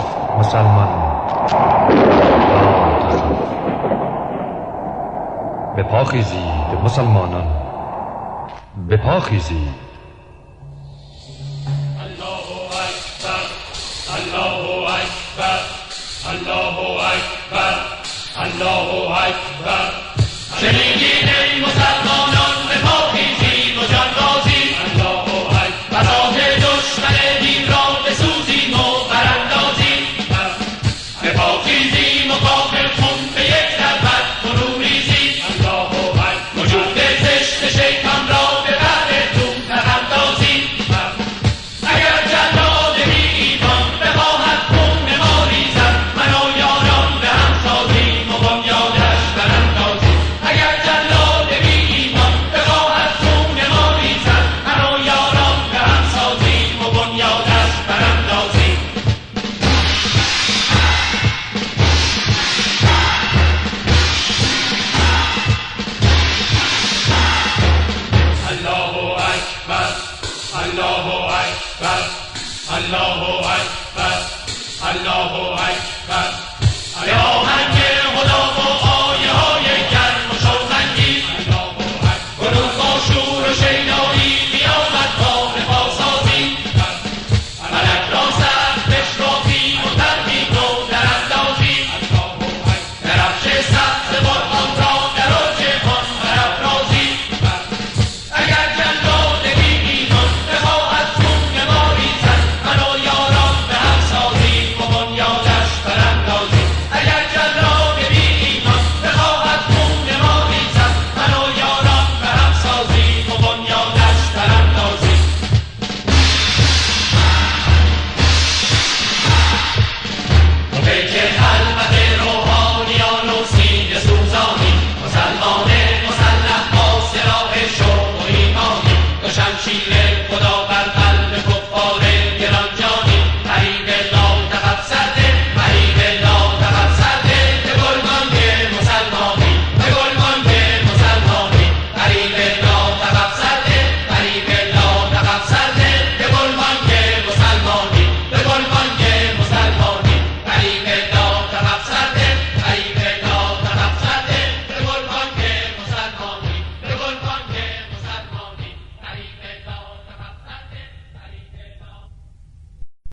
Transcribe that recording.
مسلمان به پا خیزید مسلمانان، به پا خیزید. الله اکبر، الله اکبر، الله اکبر، الله اکبر. شنیدید ای مسلمانان، به پا خیزید و جان بازید. الله اکبر. راه دشمن دین را بسوزیم و براندازیم. به پا خیزیم و کافر خون به یک ضربت فرو ریزیم. الله اکبر. وجود زشت شیطان را به بعدتون نپردازیم. اگر جلاد بی ایمان بخواهد خون ما ریزد، من و یاران به هم سازیم و بنیادش براندازیم. اگر جلاد بی ایمان بخواهد خون ما ریزد، من و یاران به هم سازیم و بنیادش براندازیم. الله اکبر، الله اکبر، الله اکبر، الله اکبر.